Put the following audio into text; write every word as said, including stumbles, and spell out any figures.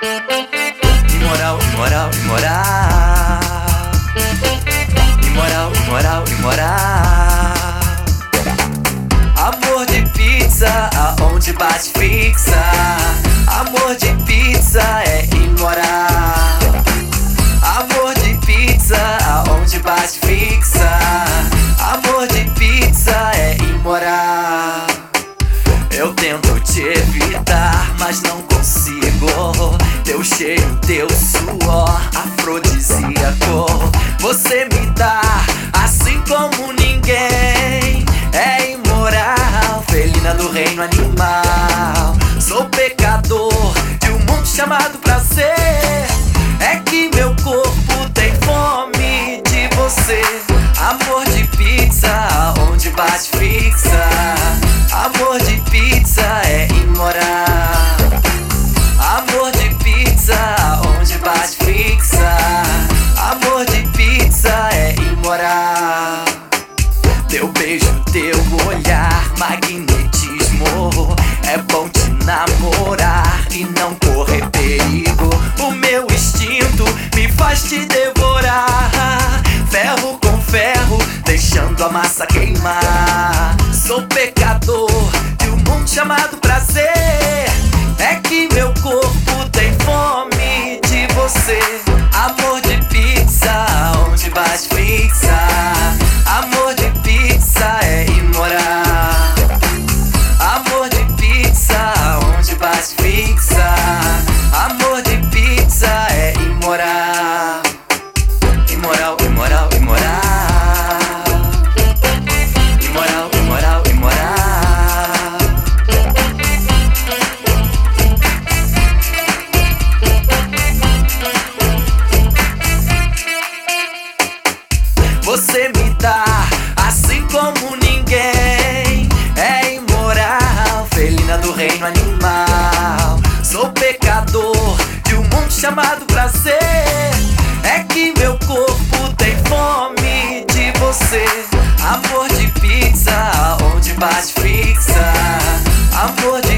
Imoral, imoral, imoral. Imoral, imoral, imoral. Amor de pizza, aonde bate fixa. Amor de pizza é imoral. Amor de pizza, aonde bate fixa. Amor de pizza é imoral. Eu tento te evitar, mas não consigo. Teu cheiro, teu suor, afrodisíaco. Você me dá assim como ninguém. É imoral, felina do reino animal. Sou pecador de um mundo chamado prazer. É que meu corpo tem fome de você. Amor de pizza, onde bate fixa. Amor de pizza é imoral. Amor de pizza, onde bate fixa. Amor de pizza é imoral. Teu beijo, teu olhar, magnetismo. É bom te namorar e não correr perigo. O meu instinto me faz te devorar. Ferro com ferro, deixando a massa queimar. Sou pecador de um mundo chamado prazer. É que meu corpo tem fome de você. Amor de pizza, onde bate fixa. Amor de pizza é imoral. Amor de pizza, onde bate fixa. Amor de pizza é imoral. Imoral, imoral, imoral. Imoral, imoral, imoral. Você me dá assim como ninguém. É imoral, felina do reino animal. Sou pecador de um mundo chamado prazer. É que meu corpo tem fome de você. Amor de pizza, onde bate fixa. Amor de